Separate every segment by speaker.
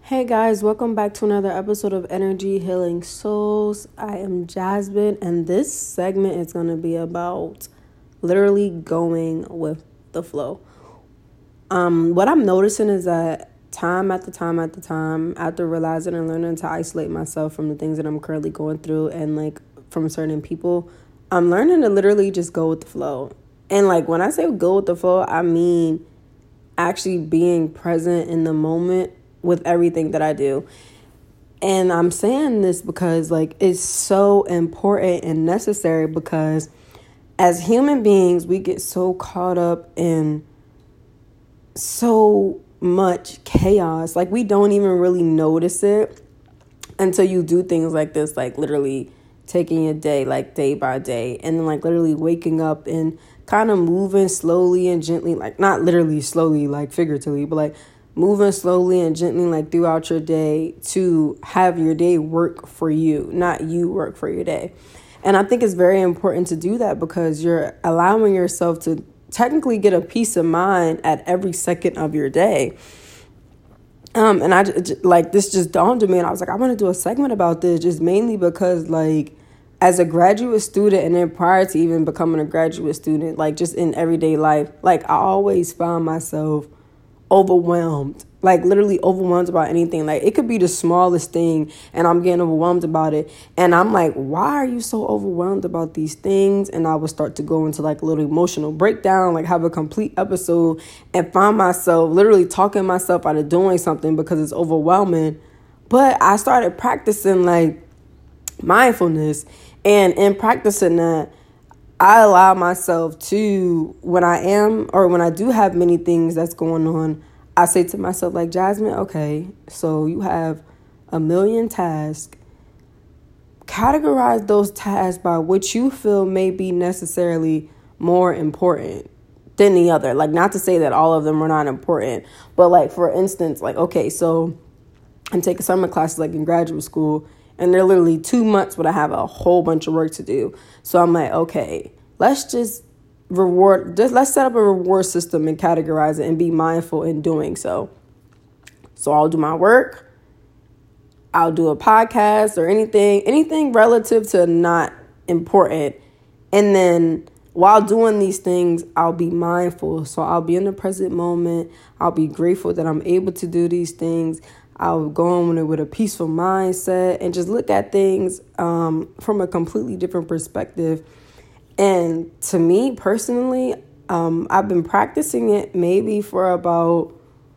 Speaker 1: Hey guys, welcome back to another episode of Energy Healing Souls. I am Jasmine, and this segment is going to be about literally going with the flow. What I'm noticing is that time after time, after realizing and learning to isolate myself from the things that I'm currently going through and like from certain people, I'm learning to literally just go with the flow. And like when I say go with the flow, I mean actually being present in the moment with everything that I do. And I'm saying this because like it's so important and necessary, because as human beings, we get so caught up in so much chaos. Like we don't even really notice it until you do things like this, like literally taking your day, like day by day, and then like literally waking up and kind of moving slowly and gently, like not literally slowly, like figuratively, but like moving slowly and gently, like throughout your day to have your day work for you, not you work for your day. And I think it's very important to do that because you're allowing yourself to technically get a peace of mind at every second of your day. And I like this just dawned on me, and I was like, I want to do a segment about this, just mainly because like as a graduate student, and then prior to even becoming a graduate student, like just in everyday life, like I always found myself overwhelmed, like literally overwhelmed about anything. Like it could be the smallest thing and I'm getting overwhelmed about it, and I'm like, why are you so overwhelmed about these things? And I would start to go into like a little emotional breakdown, like have a complete episode, and find myself literally talking myself out of doing something because it's overwhelming. But I started practicing like mindfulness, and in practicing that, I allow myself to, when I do have many things that's going on, I say to myself, like, Jasmine, okay, so you have a million tasks. Categorize those tasks by what you feel may be necessarily more important than the other. Like, not to say that all of them are not important, but like, for instance, like, okay, so I'm taking summer classes like in graduate school, and they're literally 2 months but I have a whole bunch of work to do. So I'm like, okay, let's set up a reward system and categorize it and be mindful in doing so. So I'll do my work, I'll do a podcast or anything relative to not important. And then while doing these things, I'll be mindful. So I'll be in the present moment. I'll be grateful that I'm able to do these things. I'll go on with a peaceful mindset and just look at things from a completely different perspective. And to me personally, I've been practicing it maybe for about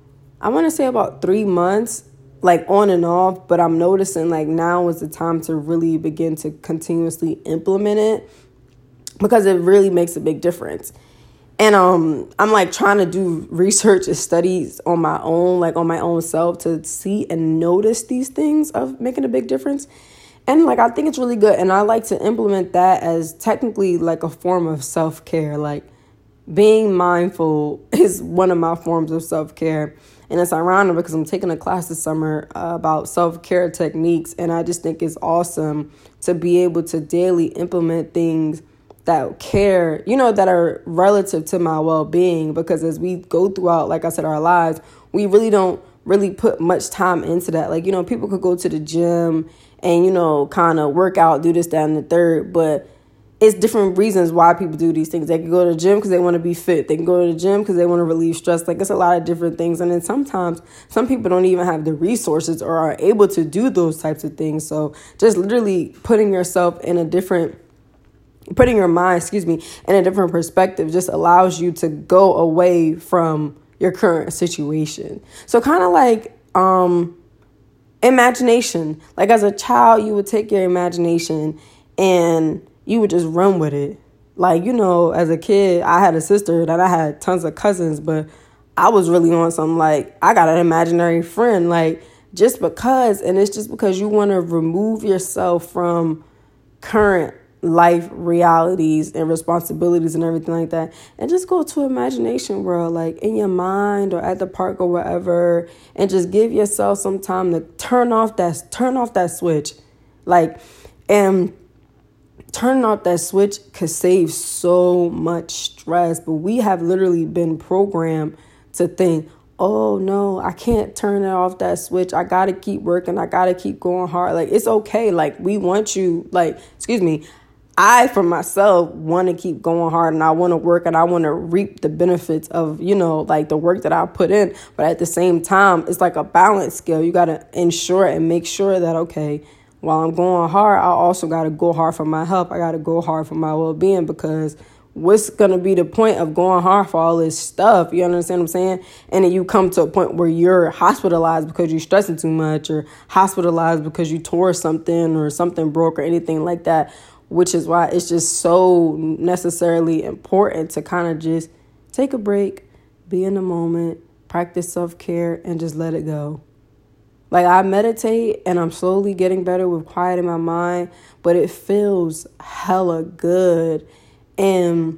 Speaker 1: 3 months, like on and off. But I'm noticing like now is the time to really begin to continuously implement it, because it really makes a big difference. And I'm like trying to do research and studies on my own self to see and notice these things of making a big difference. And like, I think it's really good. And I like to implement that as technically like a form of self-care. Like being mindful is one of my forms of self-care. And it's ironic because I'm taking a class this summer about self-care techniques. And I just think it's awesome to be able to daily implement things that that are relative to my well-being. Because as we go throughout, like I said, our lives, we really don't really put much time into that. Like, people could go to the gym and, kind of work out, do this, that, and the third. But it's different reasons why people do these things. They can go to the gym because they want to be fit. They can go to the gym because they want to relieve stress. Like, it's a lot of different things. And then sometimes some people don't even have the resources or are able to do those types of things. So just literally putting your mind, in a different perspective just allows you to go away from your current situation. So kind of like imagination. Like as a child, you would take your imagination and you would just run with it. Like, as a kid, I had a sister and I had tons of cousins, but I was really on something like I got an imaginary friend, like just because. And it's just because you want to remove yourself from current life realities and responsibilities and everything like that, and just go to imagination world, like in your mind or at the park or wherever, and just give yourself some time to turn off that switch. Like, and turning off that switch could save so much stress. But we have literally been programmed to think oh no, I can't turn it off, that switch. I got to keep working. I got to keep going hard. Like, it's okay. Like, we want you, like, excuse me. I, for myself, want to keep going hard, and I want to work, and I want to reap the benefits of, like the work that I put in. But at the same time, it's like a balance scale. You got to ensure and make sure that, okay, while I'm going hard, I also got to go hard for my health. I got to go hard for my well-being, because what's going to be the point of going hard for all this stuff? You understand what I'm saying? And then you come to a point where you're hospitalized because you're stressing too much, or hospitalized because you tore something or something broke or anything like that, which is why it's just so necessarily important to kind of just take a break, be in the moment, practice self-care, and just let it go. Like, I meditate and I'm slowly getting better with quieting my mind, but it feels hella good. And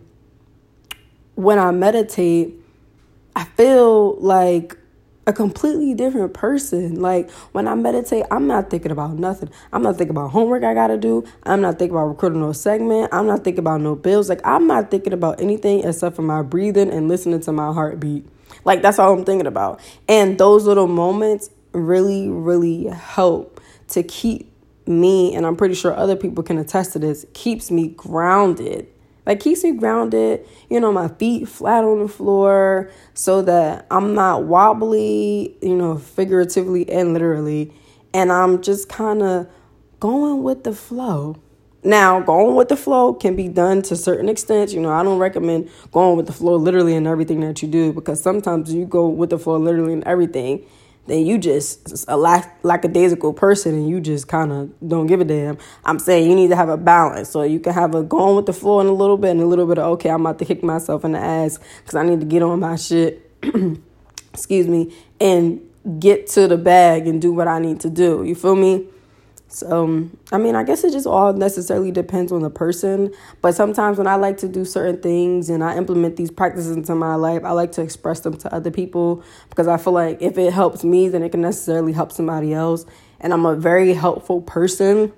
Speaker 1: when I meditate, I feel like a completely different person. Like, when I meditate, I'm not thinking about nothing. I'm not thinking about homework I got to do. I'm not thinking about recording no segment. I'm not thinking about no bills. Like, I'm not thinking about anything except for my breathing and listening to my heartbeat. Like, that's all I'm thinking about. And those little moments really, really help to keep me, and I'm pretty sure other people can attest to this, keeps me grounded. Like, keeps me grounded, my feet flat on the floor, so that I'm not wobbly, figuratively and literally. And I'm just kind of going with the flow. Now, going with the flow can be done to certain extents. I don't recommend going with the flow literally in everything that you do, because sometimes you go with the flow literally in everything, then you just a lackadaisical person, and you just kind of don't give a damn. I'm saying you need to have a balance. So you can have a going with the flow in a little bit, and a little bit of, okay, I'm about to kick myself in the ass because I need to get on my shit, excuse me, and get to the bag and do what I need to do. You feel me? So, I guess it just all necessarily depends on the person. But sometimes when I like to do certain things and I implement these practices into my life, I like to express them to other people, because I feel like if it helps me, then it can necessarily help somebody else. And I'm a very helpful person,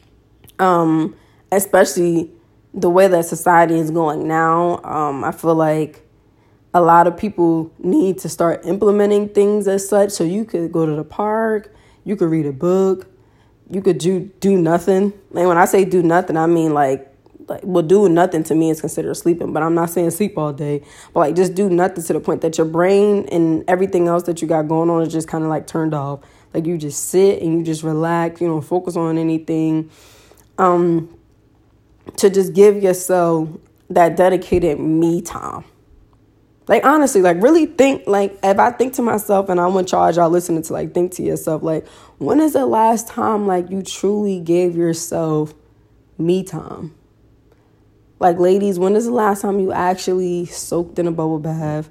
Speaker 1: especially the way that society is going now. I feel like a lot of people need to start implementing things as such. So you could go to the park, you could read a book, you could do nothing. And when I say do nothing, I mean like doing nothing to me is considered sleeping. But I'm not saying sleep all day. But like, just do nothing to the point that your brain and everything else that you got going on is just kind of like turned off. Like, you just sit and you just relax. You don't focus on anything. To just give yourself that dedicated me time. Like, honestly, like, really think, like, if I think to myself, and I want y'all listening to, like, think to yourself, like, when is the last time, like, you truly gave yourself me time? Like, ladies, when is the last time you actually soaked in a bubble bath,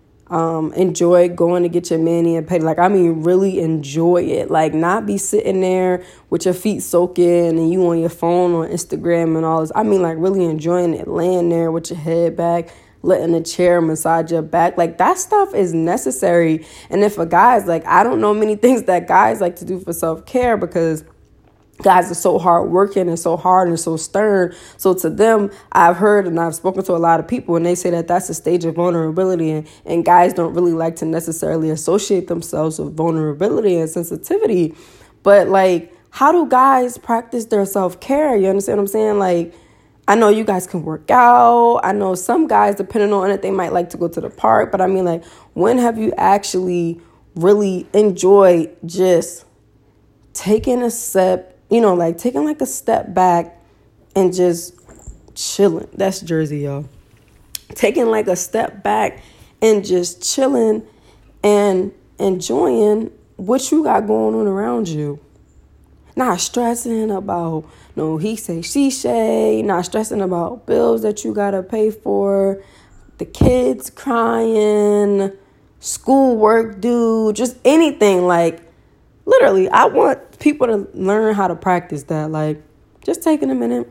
Speaker 1: enjoyed going to get your mani and pedi? Like, really enjoy it. Like, not be sitting there with your feet soaking and you on your phone on Instagram and all this. Like, really enjoying it, laying there with your head back, letting the chair massage your back. Like, that stuff is necessary. And if a guy's like, I don't know many things that guys like to do for self-care, because guys are so hardworking and so hard and so stern. So to them, I've heard and I've spoken to a lot of people, and they say that that's a stage of vulnerability, and guys don't really like to necessarily associate themselves with vulnerability and sensitivity. But like, how do guys practice their self-care? You understand what I'm saying? Like, I know you guys can work out. I know some guys, depending on it, they might like to go to the park. But like, when have you actually really enjoyed just taking a step, taking like a step back and just chilling? That's Jersey, y'all. Taking like a step back and just chilling and enjoying what you got going on around you. Not stressing about no he say, she say, not stressing about bills that you got to pay for, the kids crying, schoolwork due, just anything. Like, literally, I want people to learn how to practice that. Like, just taking a minute,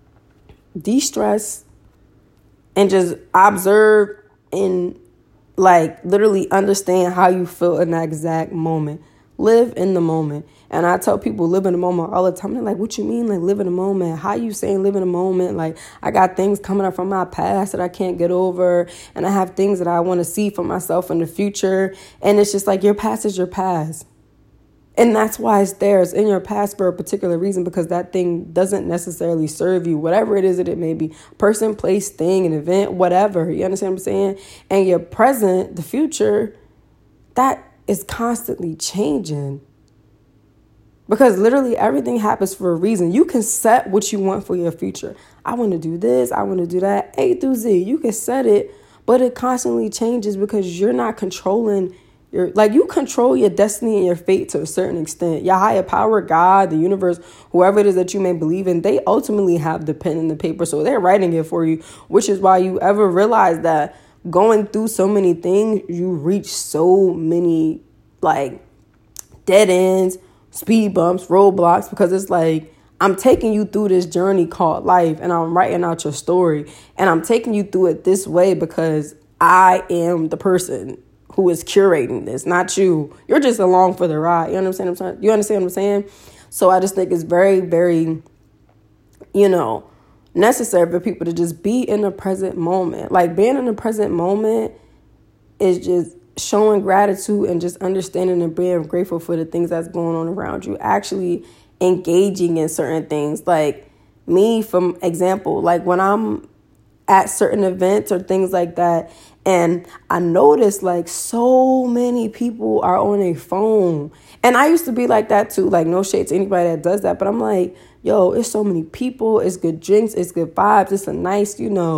Speaker 1: de-stress, and just observe and like literally understand how you feel in that exact moment. live in the moment. And I tell people live in the moment all the time. They're like, what you mean, like, live in the moment? How you saying live in the moment? Like, I got things coming up from my past that I can't get over. And I have things that I want to see for myself in the future. And it's just like, your past is your past. And that's why it's there. It's in your past for a particular reason, because that thing doesn't necessarily serve you, whatever it is that it may be. Person, place, thing, an event, whatever. You understand what I'm saying? And your present, the future, that is constantly changing. Because literally everything happens for a reason. You can set what you want for your future. I want to do this. I want to do that. A through Z. You can set it, but it constantly changes because you're not controlling you control your destiny and your fate to a certain extent. Your higher power, God, the universe, whoever it is that you may believe in, they ultimately have the pen and the paper. So they're writing it for you, which is why you ever realize that going through so many things, you reach so many like dead ends, speed bumps, roadblocks, because it's like, I'm taking you through this journey called life and I'm writing out your story, and I'm taking you through it this way because I am the person who is curating this, not you. You're just along for the ride. You understand what I'm saying? You understand what I'm saying? So I just think it's very, very, necessary for people to just be in the present moment. Like, being in the present moment is just showing gratitude and just understanding and being grateful for the things that's going on around you. Actually engaging in certain things. Like me, for example, like when I'm at certain events or things like that, and I notice like so many people are on a phone. And I used to be like that too. Like, no shade to anybody that does that. But I'm like, yo, it's so many people. It's good drinks. It's good vibes. It's a nice,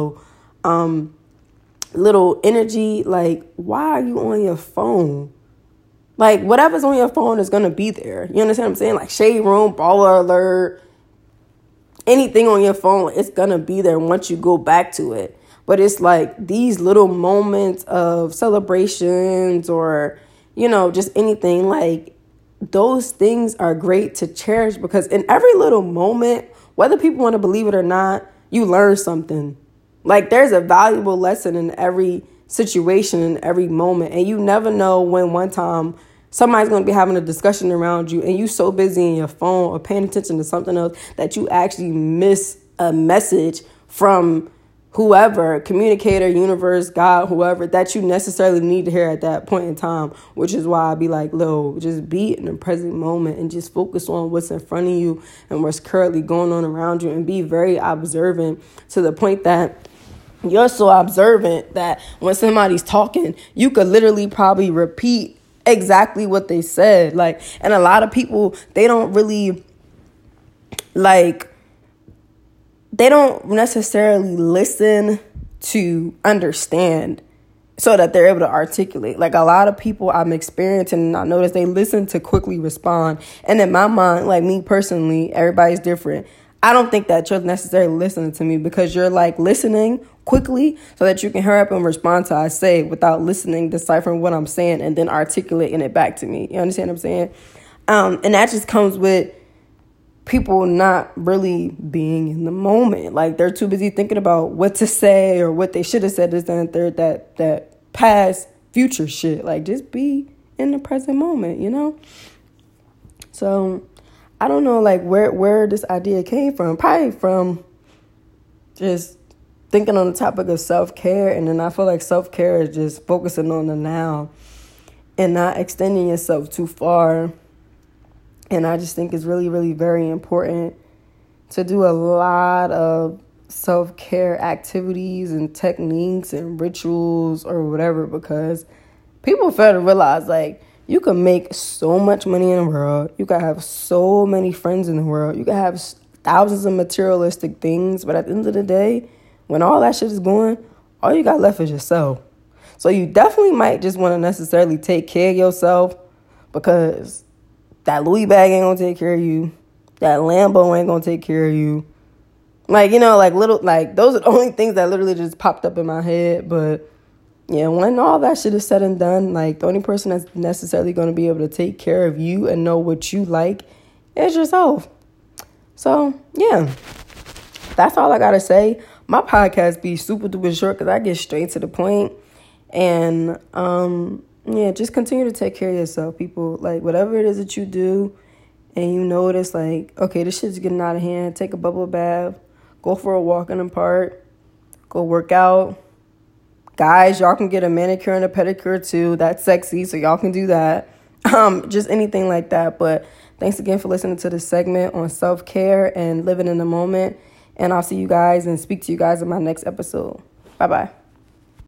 Speaker 1: little energy. Like, why are you on your phone? Like, whatever's on your phone is going to be there. You understand what I'm saying? Like, Shade Room, Baller Alert, anything on your phone, it's going to be there once you go back to it. But it's like these little moments of celebrations or, just anything, like those things are great to cherish, because in every little moment, whether people want to believe it or not, you learn something. Like, there's a valuable lesson in every situation, in every moment. And you never know when one time somebody's going to be having a discussion around you and you so busy in your phone or paying attention to something else that you actually miss a message from whoever, communicator, universe, God, whoever, that you necessarily need to hear at that point in time, which is why I be like, just be in the present moment and just focus on what's in front of you and what's currently going on around you, and be very observant to the point that you're so observant that when somebody's talking, you could literally probably repeat exactly what they said. Like, and a lot of people, they don't really they don't necessarily listen to understand so that they're able to articulate. Like, a lot of people I'm experiencing, and I notice they listen to quickly respond. And in my mind, like me personally, everybody's different. I don't think that you're necessarily listening to me, because you're like listening quickly so that you can hurry up and respond to what I say without listening, deciphering what I'm saying, and then articulating it back to me. You understand what I'm saying? And that just comes with people not really being in the moment. Like, they're too busy thinking about what to say or what they should have said, this, that, and third, that past, future shit. Like, just be in the present moment, So I don't know, like, where this idea came from. Probably from just thinking on the topic of self-care. And then I feel like self-care is just focusing on the now and not extending yourself too far. And I just think it's really, really very important to do a lot of self-care activities and techniques and rituals or whatever, because people fail to realize, like, you can make so much money in the world. You can have so many friends in the world. You can have thousands of materialistic things. But at the end of the day, when all that shit is going, all you got left is yourself. So you definitely might just want to necessarily take care of yourself, because that Louis bag ain't gonna take care of you. That Lambo ain't gonna take care of you. Like, those are the only things that literally just popped up in my head. But yeah, when all that shit is said and done, like, the only person that's necessarily gonna be able to take care of you and know what you like is yourself. So yeah, that's all I gotta say. My podcast be super duper short because I get straight to the point. And Yeah, just continue to take care of yourself, people. Like, whatever it is that you do and you notice, like, okay, this shit's getting out of hand, take a bubble bath, go for a walk in the park, go work out. Guys, y'all can get a manicure and a pedicure too. That's sexy, so y'all can do that. Just anything like that. But thanks again for listening to this segment on self-care and living in the moment. And I'll see you guys and speak to you guys in my next episode. Bye-bye.